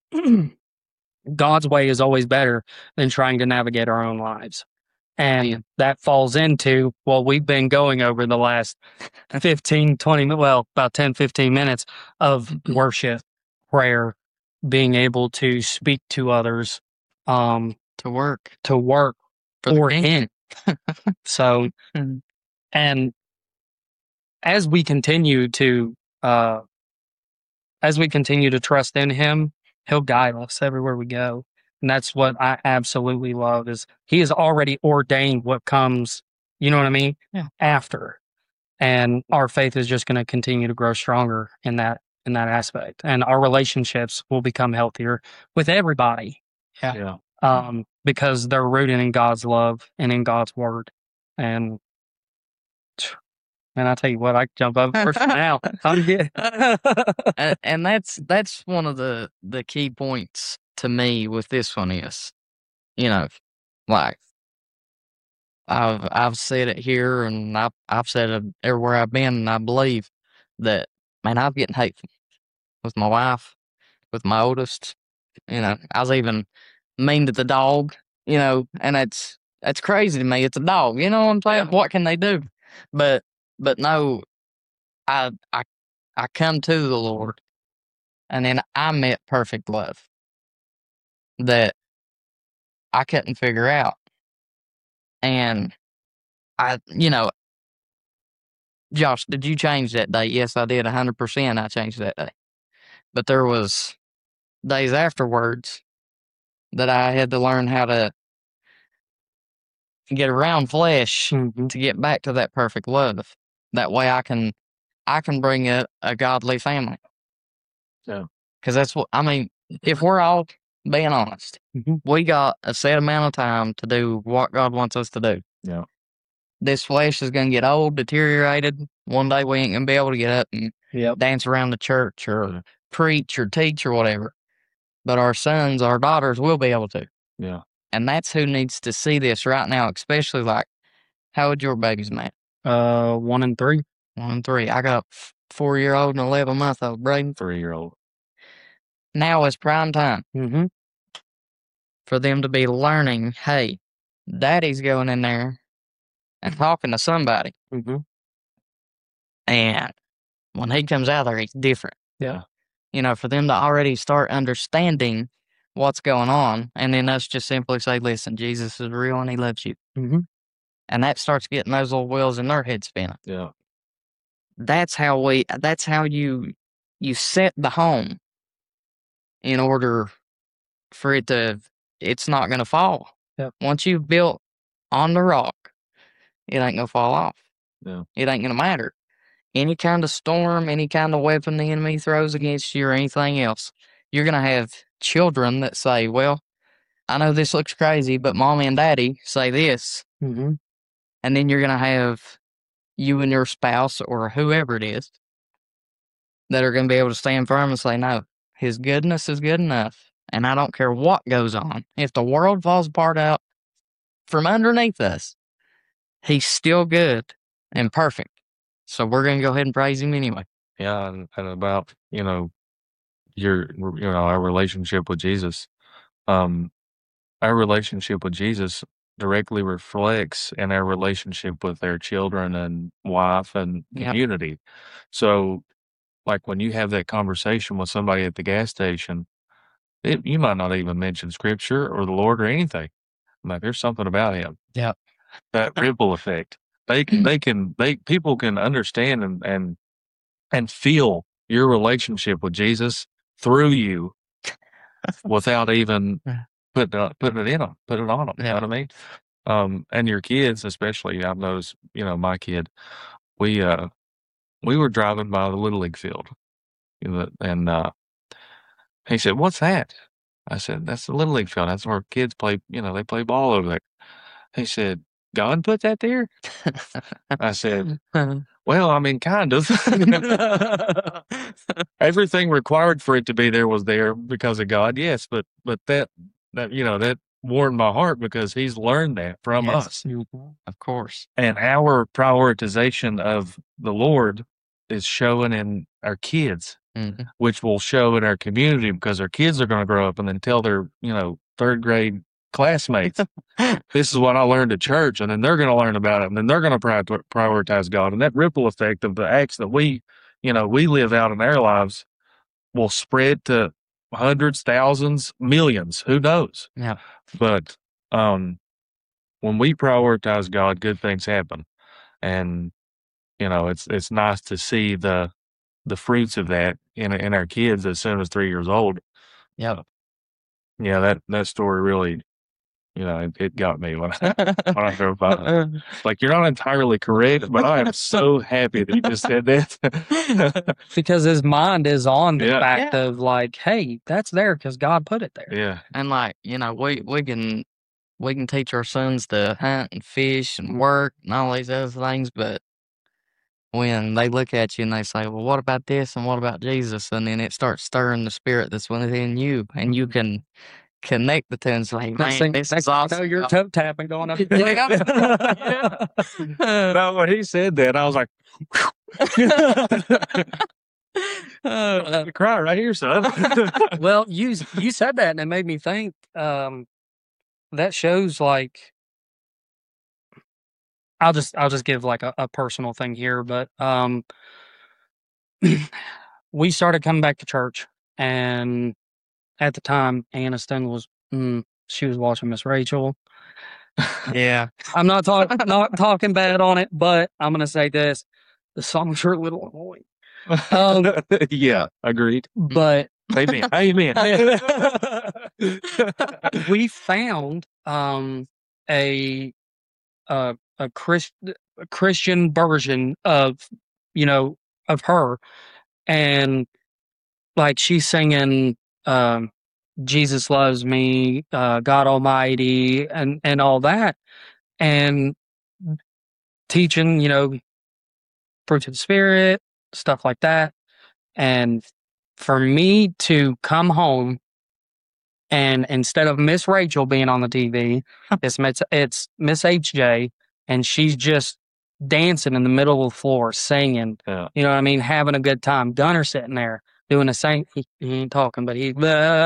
Speaker 1: God's way is always better than trying to navigate our own lives. And that falls into what we've been going over the last 15, 20, well, about 10, 15 minutes of worship, prayer, being able to speak to others,
Speaker 2: to work
Speaker 1: to work
Speaker 2: for
Speaker 1: for
Speaker 2: the kingdom.
Speaker 1: Him. So,
Speaker 2: Mhm.
Speaker 1: and as we continue to trust in Him, He'll guide us everywhere we go. And that's what I absolutely love is He has already ordained what comes, you know what I mean?
Speaker 2: Yeah.
Speaker 1: After. And our faith is just going to continue to grow stronger in that aspect. And our relationships will become healthier with everybody.
Speaker 3: Yeah.
Speaker 1: Because they're rooted in God's love and in God's word. And I tell you what, I can jump over first now. I'm good.
Speaker 2: And that's one of the key points to me with this one is, you know, like I've said it here and I've said it everywhere I've been, and I believe that, man, I'm getting hateful with my wife, with my oldest. You know, I was even mean to the dog, you know, and that's crazy to me. It's a dog, you know what I'm saying? What can they do? But no, I come to the Lord, and then I met perfect love that I couldn't figure out. And Josh, did you change that day? Yes, I did. 100%. I changed that day. But there was days afterwards that I had to learn how to get around flesh
Speaker 1: Mhm.
Speaker 2: to get back to that perfect love. That way I can bring a godly family.
Speaker 3: Yeah.
Speaker 2: Because that's what, I mean, if we're all being honest,
Speaker 1: Mhm.
Speaker 2: we got a set amount of time to do what God wants us to do.
Speaker 3: Yeah.
Speaker 2: This flesh is going to get old, deteriorated. One day we ain't going to be able to get up and
Speaker 1: Yep.
Speaker 2: dance around the church or preach or teach or whatever. But our sons, our daughters will be able to.
Speaker 3: Yeah.
Speaker 2: And that's who needs to see this right now, especially like, how old your babies, man?
Speaker 1: 1 and 3.
Speaker 2: 1 and 3. I got 4-year-old and 11-month-old, Braden.
Speaker 3: 3-year-old.
Speaker 2: Now is prime time
Speaker 1: Mm-hmm.
Speaker 2: for them to be learning, hey, daddy's going in there and talking to somebody.
Speaker 1: Mm-hmm.
Speaker 2: And when he comes out there, he's different.
Speaker 1: Yeah.
Speaker 2: For them to already start understanding what's going on, and then us just simply say, listen, Jesus is real and he loves you.
Speaker 1: Mm-hmm.
Speaker 2: And that starts getting those little wheels in their head spinning.
Speaker 3: Yeah.
Speaker 2: That's how you set the home in order for it's not going to fall.
Speaker 1: Yep.
Speaker 2: Once you've built on the rock, it ain't going to fall off.
Speaker 3: Yeah.
Speaker 2: It ain't going to matter. Any kind of storm, any kind of weapon the enemy throws against you or anything else, you're going to have children that say, well, I know this looks crazy, but mommy and daddy say this.
Speaker 1: Mm-hmm.
Speaker 2: And then you're going to have you and your spouse or whoever it is that are going to be able to stand firm and say, no, his goodness is good enough. And I don't care what goes on. If the world falls apart out from underneath us, he's still good and perfect. So we're going to go ahead and praise him anyway.
Speaker 3: Yeah. And about, our relationship with Jesus. Our relationship with Jesus directly reflects in our relationship with their children and wife and
Speaker 2: Yep.
Speaker 3: community. So, like when you have that conversation with somebody at the gas station, you might not even mention scripture or the Lord or anything. Like there's something about him.
Speaker 2: Yep.
Speaker 3: That ripple effect. People can understand and feel your relationship with Jesus through you without even putting it on them. You know what I mean? And your kids, especially, I've noticed, my kid, we were driving by the Little League field, and he said, "What's that?" I said, "That's the Little League field. That's where kids play, they play ball over there." He said, "God put that there?" I said, "Well, I mean, kind of." Everything required for it to be there was there because of God, yes, but that warmed my heart because he's learned that from
Speaker 2: Yes.
Speaker 3: us.
Speaker 2: Of course.
Speaker 3: And our prioritization of the Lord is showing in our kids,
Speaker 2: Mhm.
Speaker 3: which will show in our community because our kids are going to grow up and then tell their, third grade classmates, this is what I learned at church. And then they're going to learn about it. And then they're going to prioritize God. And that ripple effect of the acts that we live out in our lives will spread to hundreds, thousands, millions, who knows?
Speaker 2: Yeah.
Speaker 3: But, when we prioritize God, good things happen. And, it's nice to see the fruits of that in our kids as soon as 3 years old.
Speaker 2: Yep.
Speaker 3: Yeah, that story really, it got me when I heard about it. Like, you're not entirely correct, but I am so happy that you just said that.
Speaker 1: Because his mind is on the
Speaker 3: Yeah.
Speaker 1: fact of like, hey, that's there because God put it there.
Speaker 3: Yeah.
Speaker 2: And like, we can teach our sons to hunt and fish and work and all these other things, but when they look at you and they say, well, what about this and what about Jesus? And then it starts stirring the spirit that's within you, and you can connect the two and say, man, this is awesome.
Speaker 1: No, you're toe tapping going up.
Speaker 2: Yeah.
Speaker 3: No, when he said that, I was like, cry right here, son.
Speaker 1: Well, you said that and it made me think, that shows like, I'll just give like a personal thing here, but we started coming back to church, and at the time, Aniston was she was watching Miss Rachel.
Speaker 2: Yeah.
Speaker 1: I'm not talking bad on it, but I'm gonna say this: the songs are a little annoying.
Speaker 3: Yeah, agreed.
Speaker 1: But
Speaker 3: Amen. Amen.
Speaker 1: we found a Christian version of of her, and like she's singing Jesus loves me, God Almighty, and all that, and teaching fruits of the spirit, stuff like that. And for me to come home and instead of Miss Rachel being on the TV, it's Miss HJ, and she's just dancing in the middle of the floor, singing.
Speaker 3: Yeah.
Speaker 1: You know what I mean? Having a good time. Gunner sitting there doing the same. He ain't talking, but he's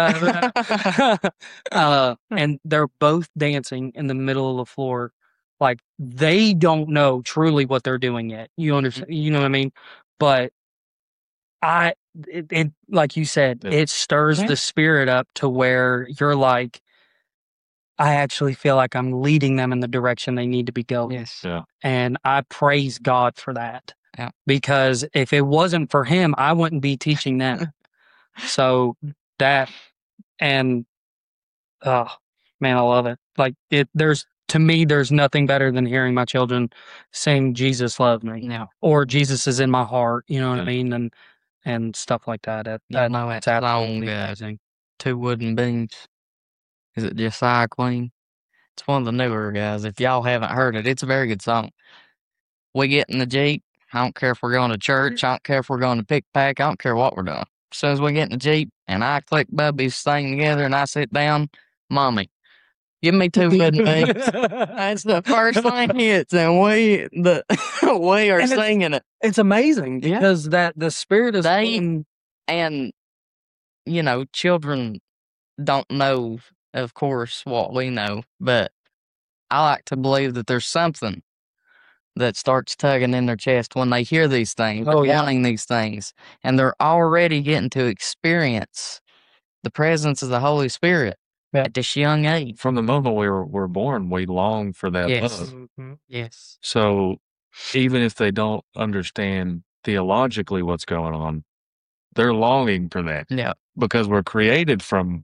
Speaker 1: and they're both dancing in the middle of the floor, like they don't know truly what they're doing yet. You understand? You know what I mean? But it like you said,
Speaker 3: Yeah.
Speaker 1: it stirs
Speaker 2: Yeah.
Speaker 1: the spirit up to where you're like, I actually feel like I'm leading them in the direction they need to be going.
Speaker 2: Yes.
Speaker 3: Yeah.
Speaker 1: And I praise God for that.
Speaker 2: Yeah.
Speaker 1: Because if it wasn't for him, I wouldn't be teaching them. So that, and oh man, I love it. Like to me, there's nothing better than hearing my children sing "Jesus loves me"
Speaker 2: Yeah.
Speaker 1: or "Jesus is in my heart." You know what I
Speaker 3: Yeah.
Speaker 1: mean, and stuff like that.
Speaker 2: You know that
Speaker 1: That's absolutely
Speaker 2: song,
Speaker 1: amazing.
Speaker 2: Two Wooden Beans. Is it Josiah Queen? It's one of the newer guys. If y'all haven't heard it, it's a very good song. We get in the Jeep. I don't care if we're going to church. I don't care if we're going to pick pack. I don't care what we're doing. As soon as we get in the Jeep and I click Bubby's thing together and I sit down, Mommy, give me two wooden beans. That's the first thing hits, and we are
Speaker 1: And
Speaker 2: singing it.
Speaker 1: It's amazing
Speaker 2: Yeah.
Speaker 1: because that the spirit is
Speaker 2: And children don't know, of course, what we know, but I like to believe that there's something that starts tugging in their chest when they hear these things,
Speaker 1: Oh, yeah.
Speaker 2: wanting these things, and they're already getting to experience the presence of the Holy Spirit at this young age.
Speaker 3: From the moment we were born, we long for that
Speaker 2: Yes.
Speaker 3: love.
Speaker 1: Mhm.
Speaker 2: Yes.
Speaker 3: So even if they don't understand theologically what's going on, they're longing for that
Speaker 2: Yeah.
Speaker 3: because we're created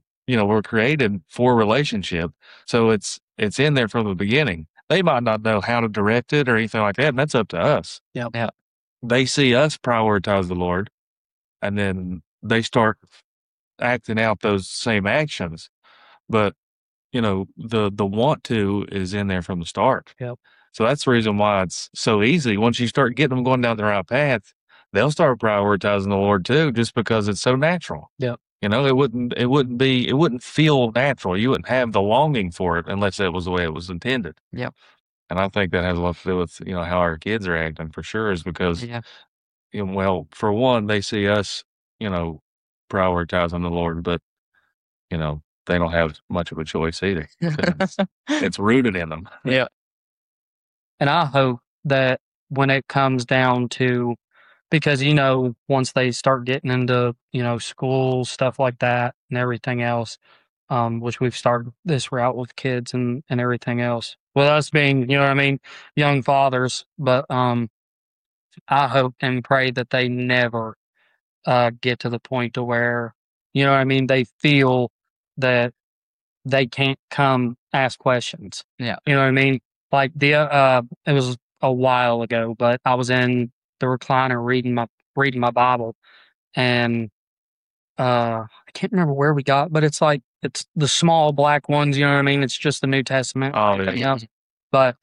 Speaker 3: for relationship. So it's in there from the beginning. They might not know how to direct it or anything like that, and that's up to us.
Speaker 1: Yep.
Speaker 2: Yeah.
Speaker 3: They see us prioritize the Lord, and then they start acting out those same actions. But the want to is in there from the start.
Speaker 1: Yep.
Speaker 3: So that's the reason why it's so easy. Once you start getting them going down the right path, they'll start prioritizing the Lord too, just because it's so natural.
Speaker 1: Yep.
Speaker 3: It wouldn't feel natural. You wouldn't have the longing for it unless that was the way it was intended.
Speaker 2: Yep.
Speaker 3: And I think that has a lot to do with, how our kids are acting for sure, is because,
Speaker 2: Yeah.
Speaker 3: well, for one, they see us, prioritizing the Lord, but, they don't have much of a choice either. It's rooted in them.
Speaker 2: Yeah.
Speaker 1: And I hope that when it comes down to, because, once they start getting into, school, stuff like that and everything else, which we've started this route with kids and everything else, with us being, young fathers, but I hope and pray that they never get to the point to where, they feel that they can't come ask questions.
Speaker 2: Yeah.
Speaker 1: You know what I mean? Like it was a while ago, but I was in the recliner reading my Bible, and I can't remember where we got, but it's the small black ones, you know what I mean? It's just the New Testament.
Speaker 3: Oh, yeah.
Speaker 1: You know? But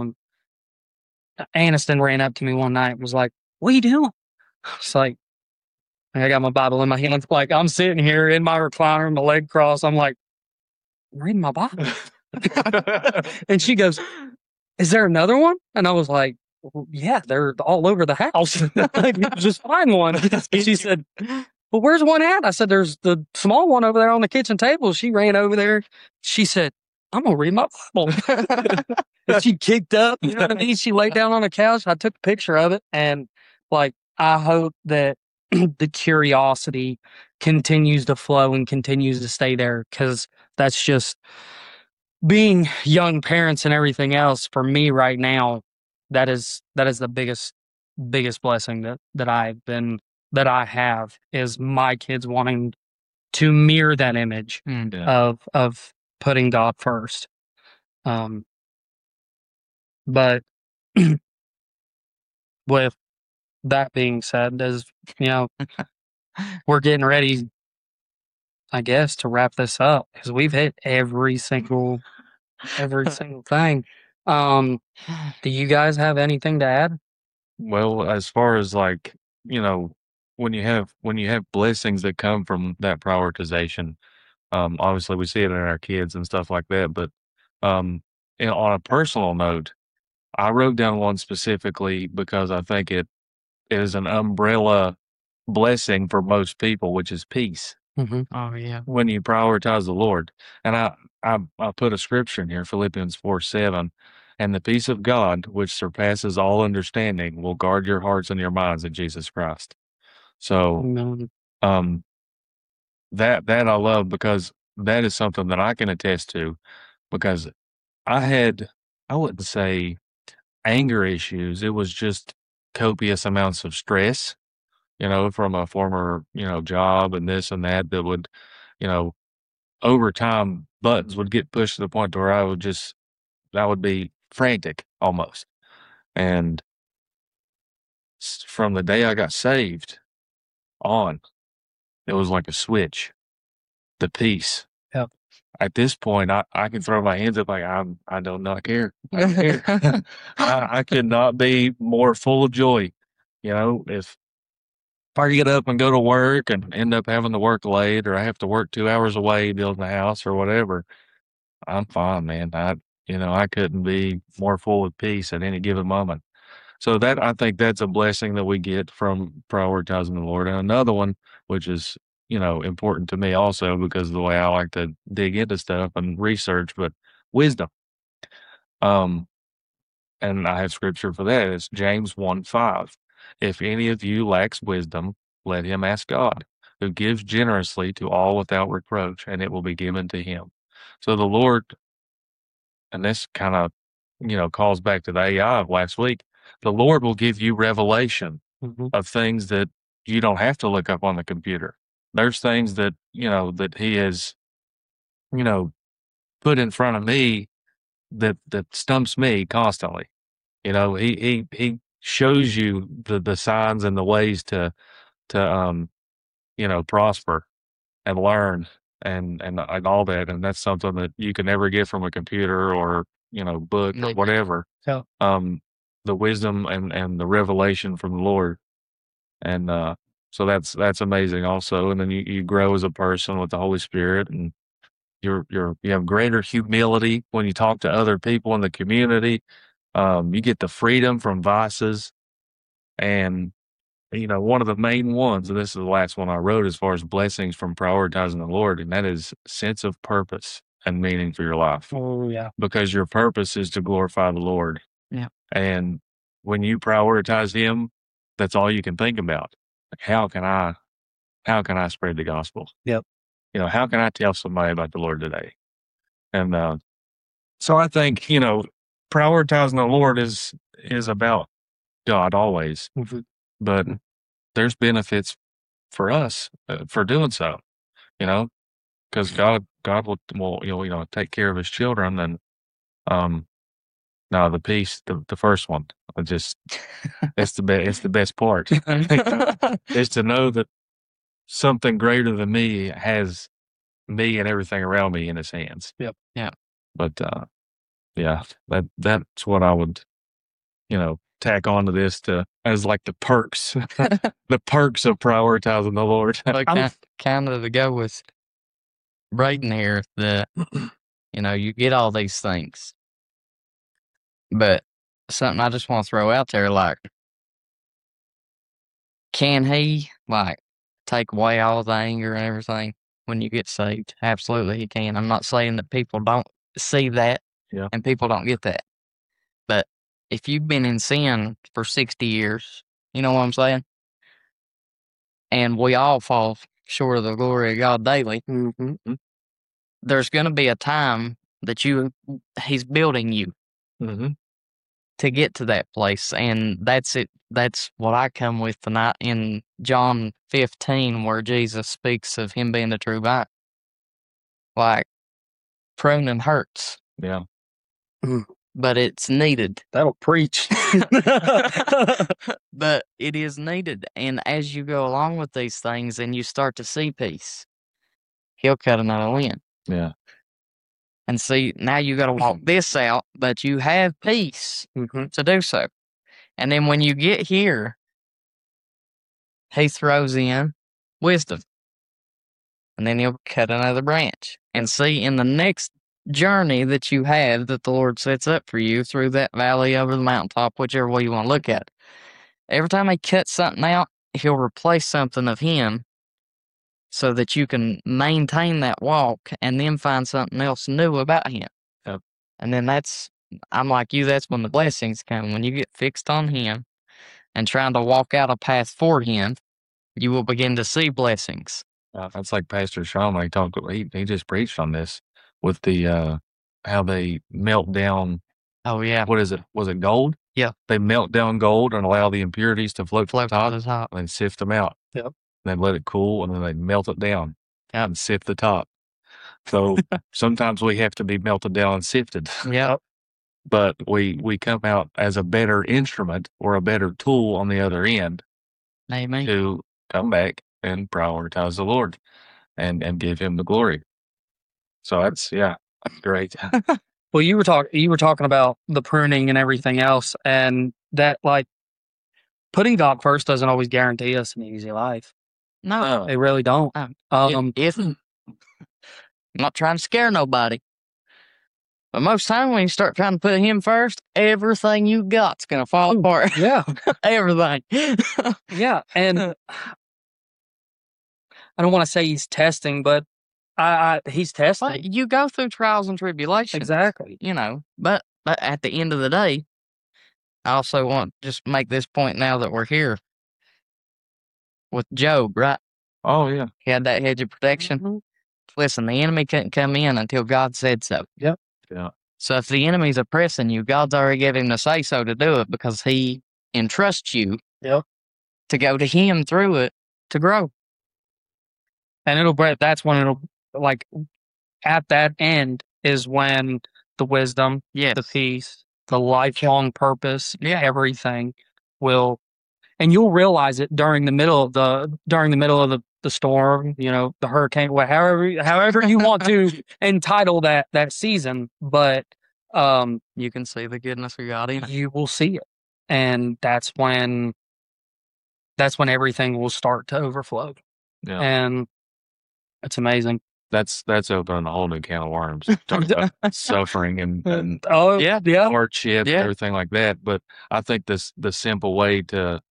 Speaker 1: Aniston ran up to me one night and was like, "What are you doing?" It's like, I got my Bible in my hands, like I'm sitting here in my recliner, my leg crossed. I'm like, I'm reading my Bible. And she goes, "Is there another one?" And I was like, "Well, yeah, they're all over the house. Just find one." And she said, "Well, where's one at?" I said, "There's the small one over there on the kitchen table." She ran over there. She said, "I'm going to read my Bible." And she kicked up. You know what I mean? She laid down on the couch. I took a picture of it. And I hope that the curiosity continues to flow and continues to stay there, because that's just being young parents and everything else for me right now. That is the biggest blessing that I have, is my kids wanting to mirror that image
Speaker 3: Yeah.
Speaker 1: of putting God first. But with that being said, as you know, we're getting ready, I guess, to wrap this up, because we've hit every single thing. Do you guys have anything to add?
Speaker 3: Well, as far as like, you know, when you have blessings that come from that prioritization, obviously we see it in our kids and stuff like that. But on a personal note, I wrote down one specifically because I think it is an umbrella blessing for most people, which is peace.
Speaker 2: Oh yeah.
Speaker 3: When you prioritize the Lord. And I put a scripture in here, Philippians 4:7, and the peace of God, which surpasses all understanding, will guard your hearts and your minds in Jesus Christ. So
Speaker 1: Amen.
Speaker 3: that I love, because that is something that I can attest to, because I wouldn't say anger issues. It was just copious amounts of stress, from a former, job and this and that would, you know, over time, buttons would get pushed to the point where I would be frantic almost. And from the day I got saved on, it was like a switch, the peace.
Speaker 1: Yep.
Speaker 3: At this point, I can throw my hands up like, I don't not care. I don't care. I could not be more full of joy. If I get up and go to work and end up having to work late, or I have to work 2 hours away building a house or whatever, I'm fine, man. I couldn't be more full of peace at any given moment. So I think that's a blessing that we get from prioritizing the Lord. And another one, which is, important to me also because of the way I like to dig into stuff and research, but wisdom. And I have scripture for that. It's James 1:5. If any of you lacks wisdom, let him ask God, who gives generously to all without reproach, and it will be given to him. So the Lord, and this kind of, calls back to the AI of last week, the Lord will give you revelation of things that you don't have to look up on the computer. There's things that, that he has, put in front of me that stumps me constantly. He shows you the signs and the ways to prosper and learn and all that. And that's something that you can never get from a computer or, book or whatever.
Speaker 1: Yeah.
Speaker 3: The wisdom and the revelation from the Lord. And so that's amazing also. And then you grow as a person with the Holy Spirit, and you have greater humility when you talk to other people in the community. You get the freedom from vices. And one of the main ones, and this is the last one I wrote as far as blessings from prioritizing the Lord, and that is sense of purpose and meaning for your life.
Speaker 1: Oh yeah.
Speaker 3: Because your purpose is to glorify the Lord.
Speaker 2: Yeah.
Speaker 3: And when you prioritize him, that's all you can think about. Like, how can I spread the gospel?
Speaker 1: Yep.
Speaker 3: How can I tell somebody about the Lord today? And so I think, prioritizing the Lord is about God always. But there's benefits for us for doing so, because God will take care of his children. And no, the peace, the first one, it's the best part. Is to know that something greater than me has me and everything around me in his hands.
Speaker 1: Yep.
Speaker 2: Yeah.
Speaker 3: But yeah, that's what I would, tack onto this as like the perks, the perks of prioritizing the Lord.
Speaker 2: Kind of to go with Braden here, that you get all these things, but something I just want to throw out there, like, can he take away all the anger and everything when you get saved? Absolutely, he can. I'm not saying that people don't see that, and people don't get that, but if you've been in sin for 60 years, you know what I'm saying? and we all fall short of the glory of God daily.
Speaker 1: Mm-hmm.
Speaker 2: There's going to be a time that He's building you
Speaker 3: Mm-hmm.
Speaker 2: to get to that place, and that's it. That's what I come with tonight in John 15, where Jesus speaks of Him being the true vine. Like, pruning hurts,
Speaker 3: Yeah.
Speaker 2: but it's needed.
Speaker 1: That'll preach.
Speaker 2: But it is needed. And as you go along with these things and you start to see peace, He'll cut another limb.
Speaker 3: Yeah.
Speaker 2: And see, now you got to walk this out, but you have peace
Speaker 1: Mm-hmm.
Speaker 2: to do so. And then when you get here, He throws in wisdom. And then He'll cut another branch. And see, in the next journey that you have that the Lord sets up for you through that valley over the mountaintop, whichever way you want to look at it, every time He cuts something out, He'll replace something of Him so that you can maintain that walk and then find something else new about Him.
Speaker 3: Yep.
Speaker 2: And then I'm like you, that's when the blessings come. When you get fixed on Him and trying to walk out a path for Him, you will begin to see blessings.
Speaker 3: That's like Pastor Sean when he just preached on this with the how they melt down.
Speaker 2: Oh, yeah.
Speaker 3: What is it? Was it gold?
Speaker 2: Yeah.
Speaker 3: They melt down gold and allow the impurities to float to the top,
Speaker 2: to the top.
Speaker 3: and then sift them out.
Speaker 1: Yep.
Speaker 3: They let it cool, and then they melt it down
Speaker 2: Yep.
Speaker 3: and sift the top. So sometimes we have to be melted down and sifted,
Speaker 2: Yep.
Speaker 3: but we come out as a better instrument or a better tool on the other end
Speaker 2: Amen.
Speaker 3: to come back and prioritize the Lord and give Him the glory. So that's great.
Speaker 1: Well, you were talking about the pruning and everything else, and that, like, putting God first doesn't always guarantee us an easy life.
Speaker 2: No,
Speaker 1: They really don't.
Speaker 2: it isn't. I'm not trying to scare nobody. But most time when you start trying to put Him first, everything you got's going to fall apart.
Speaker 1: Yeah.
Speaker 2: Everything.
Speaker 1: Yeah. And I don't want to say He's testing, but He's testing.
Speaker 2: Well, you go through trials and tribulations.
Speaker 1: Exactly.
Speaker 2: You know, but at the end of the day, I also want to just make this point now that we're here with Job, right?
Speaker 3: Oh yeah.
Speaker 2: He had that hedge of protection.
Speaker 1: Mhm.
Speaker 2: Listen, the enemy couldn't come in until God said so.
Speaker 1: Yep.
Speaker 3: Yeah.
Speaker 2: So if the enemy's oppressing you, God's already given Him the say so to do it because He entrusts you
Speaker 1: Yep.
Speaker 2: to go to Him through it to grow.
Speaker 1: And that's when it'll, like, at that end is when the wisdom,
Speaker 2: Yes.
Speaker 1: the peace, the lifelong purpose,
Speaker 2: Yeah.
Speaker 1: everything will, and you'll realize it during the middle of the storm, the hurricane, however you want to entitle that season, but
Speaker 2: You can see the goodness of God in it.
Speaker 1: you will see it, and that's when everything will start to overflow,
Speaker 3: Yeah.
Speaker 1: and it's amazing.
Speaker 3: That's opening a whole new can of worms. Talking about suffering and
Speaker 1: Oh
Speaker 2: Yeah.
Speaker 1: yeah,
Speaker 3: hardship,
Speaker 2: Yeah.
Speaker 3: everything like that. But I think the simple way to,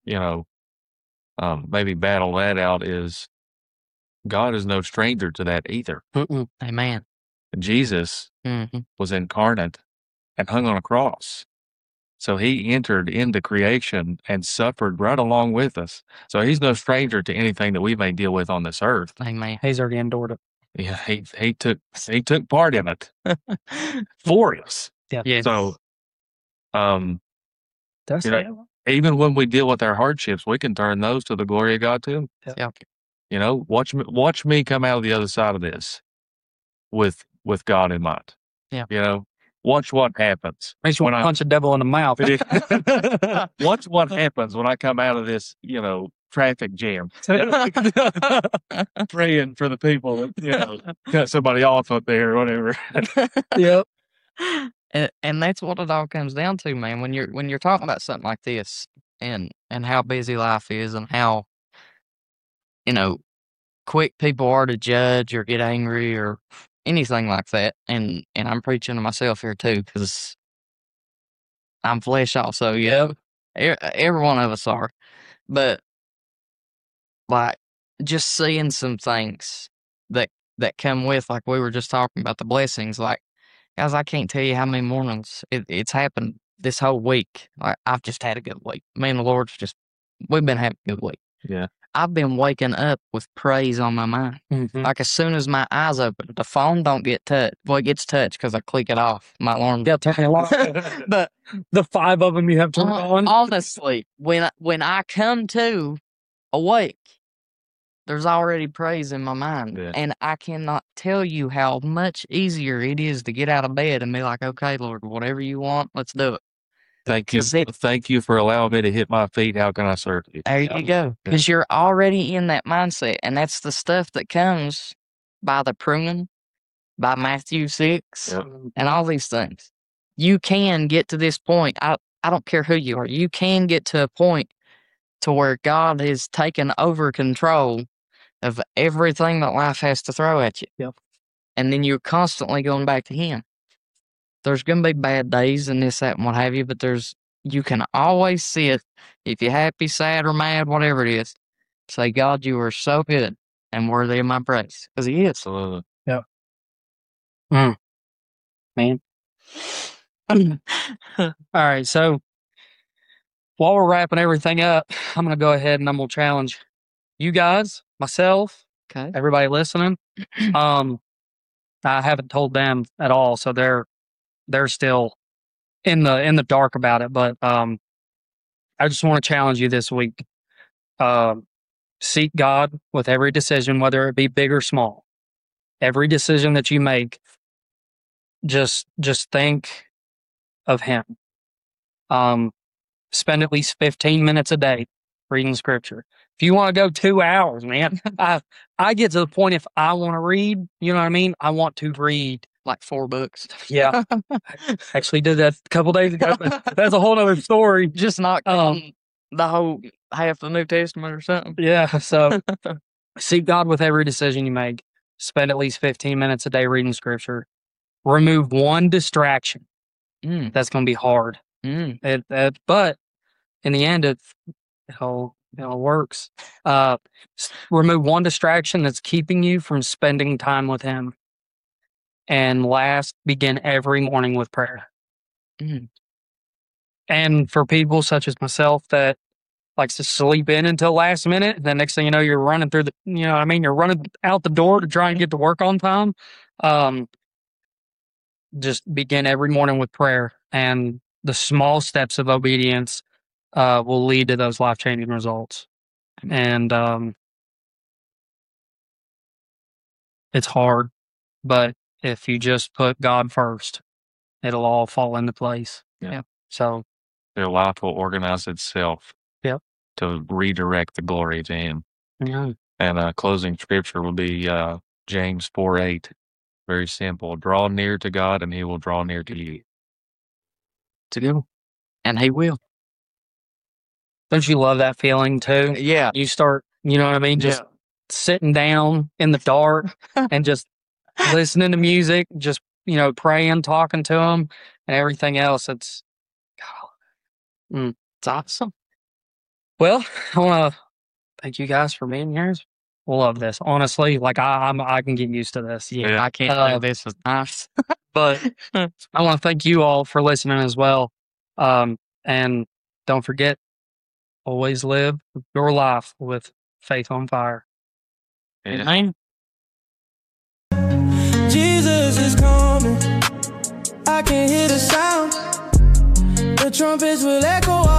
Speaker 3: maybe battle that out is God is no stranger to that either.
Speaker 1: Mm-mm.
Speaker 2: Amen.
Speaker 3: Jesus
Speaker 2: Mm-hmm.
Speaker 3: was incarnate and hung on a cross. So He entered into creation and suffered right along with us. So He's no stranger to anything that we may deal with on this earth.
Speaker 2: Amen.
Speaker 1: He's already endured it.
Speaker 3: Yeah, he took part in it for us.
Speaker 2: Yes.
Speaker 3: So,
Speaker 1: That's
Speaker 3: You know, even when we deal with our hardships, we can turn those to the glory of God too.
Speaker 2: Yeah.
Speaker 3: Watch me come out of the other side of this with God in mind.
Speaker 2: Yeah.
Speaker 3: Watch what happens.
Speaker 1: makes you want
Speaker 3: when
Speaker 1: to punch a devil in the mouth.
Speaker 3: Watch what happens when I come out of this, traffic jam. Praying for the people that, cut somebody off up there or whatever.
Speaker 1: Yep.
Speaker 2: And that's what it all comes down to, man. When you're talking about something like this and how busy life is and how, quick people are to judge or get angry or anything like that. And I'm preaching to myself here too, because I'm flesh also. Yeah. Every one of us are. But like just seeing some things that come with, like we were just talking about the blessings, like, guys, I can't tell you how many mornings it's happened this whole week. Like, I've just had a good week. Me and the Lord's we've been having a good week.
Speaker 3: Yeah.
Speaker 2: I've been waking up with praise on my mind.
Speaker 1: Mhm.
Speaker 2: Like as soon as my eyes open, the phone don't get touched. Well, it gets touched because I click it off. My alarm.
Speaker 1: Yeah, tell me a lot.
Speaker 2: But
Speaker 1: The 5 of them you have turned on.
Speaker 2: honestly, when I come to awake, there's already praise in my mind.
Speaker 3: Yeah.
Speaker 2: And I cannot tell you how much easier it is to get out of bed and be like, okay, Lord, whatever you want, let's do it.
Speaker 3: Thank you.
Speaker 2: 'Cause it-
Speaker 3: Thank you for allowing me to hit my feet. How can I serve you?
Speaker 2: There you go. Because you're already in that mindset. And that's the stuff that comes by the pruning, by Matthew 6,
Speaker 3: Yep.
Speaker 2: and all these things. You can get to this point. I don't care who you are. You can get to a point to where God has taken over control of everything that life has to throw at you.
Speaker 1: Yep.
Speaker 2: And then you're constantly going back to Him. There's going to be bad days and this, that, and what have you, but you can always see it if you're happy, sad, or mad, whatever it is. Say, God, you are so good and worthy of my praise. Because He is.
Speaker 3: Absolutely.
Speaker 1: Man. All right, so while we're wrapping everything up, I'm going to go ahead and I'm going to challenge you guys, myself,
Speaker 2: Okay.
Speaker 1: everybody listening. I haven't told them at all, so they're still in the dark about it. But I just want to challenge you this week. Seek God with every decision, whether it be big or small. Every decision that you make, just think of Him. Spend at least 15 minutes a day reading Scripture. If you want to go 2 hours, man, I get to the point if I want to read, you know what I mean? I want to read.
Speaker 2: Like 4 books.
Speaker 1: Yeah. I actually did that a couple days ago, but that's a whole other story.
Speaker 2: Just not the whole half the New Testament or something.
Speaker 1: Yeah. So seek God with every decision you make. Spend at least 15 minutes a day reading Scripture. Remove one distraction. That's going to be hard. But in the end, it all works. Remove one distraction that's keeping you from spending time with Him. And last, begin every morning with prayer. And for people such as myself that likes to sleep in until last minute, the next thing you know, you're running through you're running out the door to try and get to work on time. Just begin every morning with prayer, and the small steps of obedience will lead to those life-changing results. And it's hard, but if you just put God first, it'll all fall into place.
Speaker 3: Yeah.
Speaker 1: So
Speaker 3: Their life will organize itself.
Speaker 1: Yep.
Speaker 3: To redirect the glory to Him.
Speaker 1: yeah,
Speaker 3: And closing scripture will be James 4:8. Very simple. Draw near to God, and He will draw near to you.
Speaker 2: To go. And He will.
Speaker 1: don't you love that feeling too?
Speaker 2: Yeah.
Speaker 1: You start, you know what I mean? Just sitting down in the dark and just listening to music, just, praying, talking to Him, and everything else. It's
Speaker 2: awesome.
Speaker 1: Well, I want to thank you guys for being here. We'll love this. Honestly, like I can get used to this.
Speaker 2: Yeah. I can't do this is nice.
Speaker 1: But I want to thank you all for listening as well. And don't forget, always live your life with faith on fire.
Speaker 3: Yeah.
Speaker 2: Amen.
Speaker 4: Jesus is coming. I can hear the sound. The trumpets will echo